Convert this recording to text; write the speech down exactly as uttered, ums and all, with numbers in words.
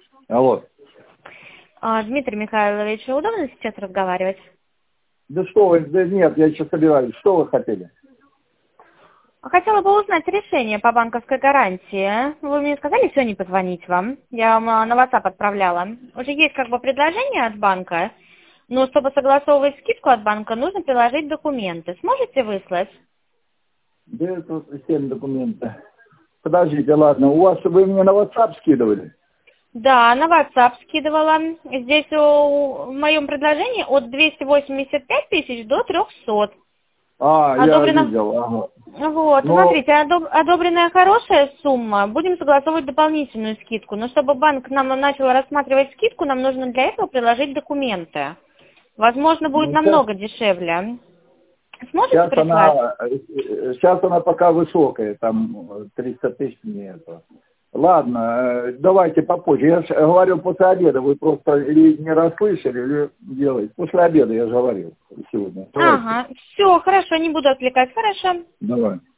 Алло. А, Дмитрий Михайлович, удобно сейчас разговаривать? Да что вы, да нет, я сейчас собираюсь. Что вы хотели? Хотела бы узнать решение по банковской гарантии. Вы мне сказали сегодня позвонить вам. Я вам а, на WhatsApp отправляла. Уже есть как бы предложение от банка, но чтобы согласовывать скидку от банка, нужно приложить документы. Сможете выслать? Да это семь документов. Подождите, ладно, у вас вы мне на WhatsApp скидывали? Да, на WhatsApp скидывала. Здесь о, в моем предложении от двухсот восьмидесяти пяти тысяч до трёхсот. А, я Одобрено. видел, ага. Вот, Но, смотрите, одоб- одобренная хорошая сумма, будем согласовывать дополнительную скидку. Но чтобы банк нам начал рассматривать скидку, нам нужно для этого приложить документы. Возможно, будет ну, сейчас, намного дешевле. Сможете сейчас прислать? она, сейчас она пока высокая, там триста тысяч мне это. Ладно, э, давайте попозже. Я же говорил после обеда, вы просто или не расслышали, или делаете. После обеда я же говорил сегодня. Давайте. Ага, все, хорошо, не буду отвлекать, хорошо. Давай.